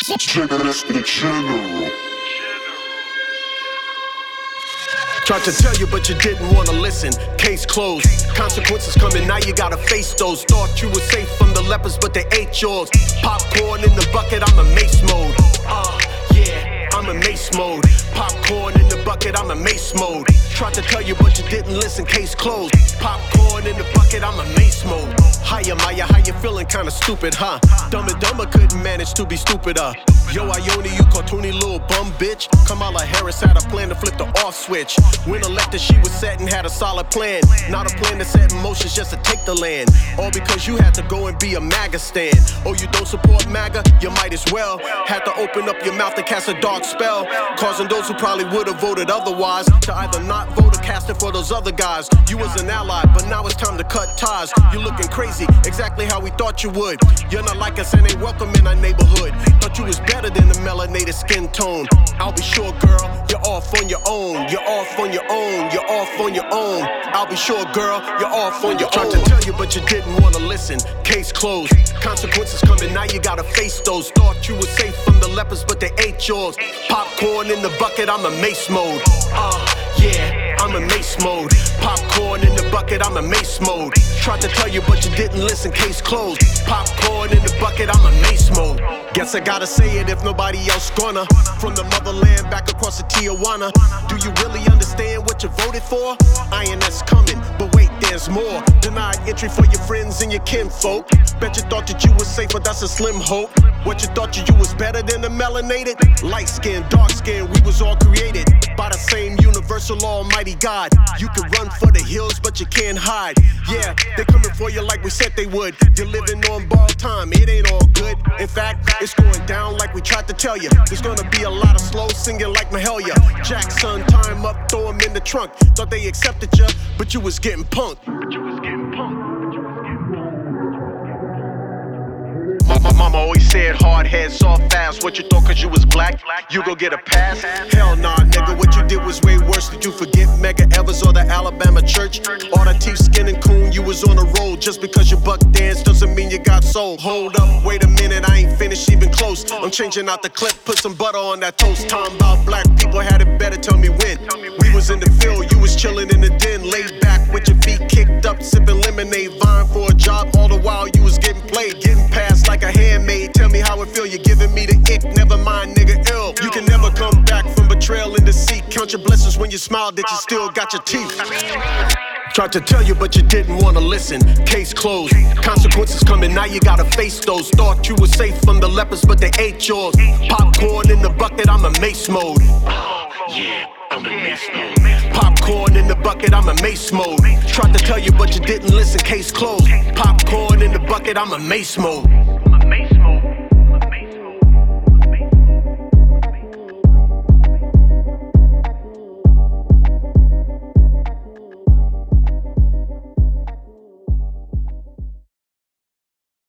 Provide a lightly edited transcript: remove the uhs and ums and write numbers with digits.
General. Tried to tell you, but you didn't wanna listen. Case closed. Consequences coming, now you gotta face those. Thought you were safe from the lepers, but they ate yours. Popcorn in the bucket, I'm a mace mode. Yeah, I'm a mace mode. Popcorn in the bucket, I'm a mace mode. Tried to tell you, but you didn't listen. Case closed. Popcorn in the bucket, I'm a mace mode. Hiya, Maya, how you feeling? Kinda stupid, huh? Dumb and Dumber couldn't manage to be stupider. Yo, Ione, you cartoony little bum bitch. Kamala Harris had a plan to flip the off switch. When elected, she was set and had a solid plan. Not a plan to set in motion just to take the land. All because you had to go and be a MAGA stand. Oh, you don't support MAGA? You might as well. Had to open up your mouth to cast a dark spell, causing those who probably would have voted otherwise to either not vote or cast it for those other guys. You was an ally, but now it's time to cut ties. You looking crazy, exactly how we thought you would. You're not like us and ain't welcome in our neighborhood. Thought you was better than the melanated skin tone. I'll be sure, girl, you're off on your own. You're off on your own. You're off on your own. I'll be sure, girl, you're off on your own. Tried to tell you, but you didn't wanna listen. Case closed. Consequences coming, now you gotta face those. Thought you were safe from the lepers, but they ate yours. Popcorn in the bucket, I'm a mace mode. Yeah, I'm a mace mode. Popcorn in the bucket, I'm a mace mode. Tried to tell you, but you didn't listen. Case closed. Popcorn in the bucket, I'm a mace mode. Guess I gotta say it if nobody else gonna. From the motherland back across the Tijuana. Do you really understand what you voted for? INS coming, but wait, there's more. Denied entry for your friends and your kinfolk. Bet you thought that you was safe, but that's a slim hope. What you thought you was better than the melanated? Light skin, dark skin, we was all created by the same universal almighty God. You can run for the hills, but you can't hide. Yeah, they coming for you like we said they would. You're living on borrowed time, it ain't all good. In fact, it's going down like we tried to tell you. There's gonna be a lot of slow singing like Mahalia Jackson. Time up, throw him in the trunk. Thought they accepted you, but you was getting punked. My mama always said hard head, soft ass. What you thought cause you was black, you gon' get a pass? Hell nah, nigga, what you did was way worse. Did you forget Mega Evers or the Alabama church? All the teeth, skin, and coon, you was on the road. Just because you buck dance doesn't mean you got soul. Hold up, wait a minute, I ain't finished even close. I'm changing out the clip, put some butter on that toast. Talking about black people had it better, tell me when. We was in the field, you was chilling in the den. Laid back with your feet kicked up, sipping lemonade. Vying for a job, all the while you was getting played. Getting passed like a handmaid, tell me how it feel. You're giving me the ick, never mind, nigga, ill. You can never come back from betrayal and deceit. Count your blessings when you smile that you still got your teeth. Tried to tell you, but you didn't wanna listen. Case closed. Consequences coming, now you gotta face those. Thought you were safe from the lepers, but they ate yours. Popcorn in the bucket, I'm a mace mode. Yeah, I'm a mace mode. Popcorn in the bucket, I'm a mace mode. Tried to tell you, but you didn't listen. Case closed. Popcorn in the bucket, I'm a mace mode.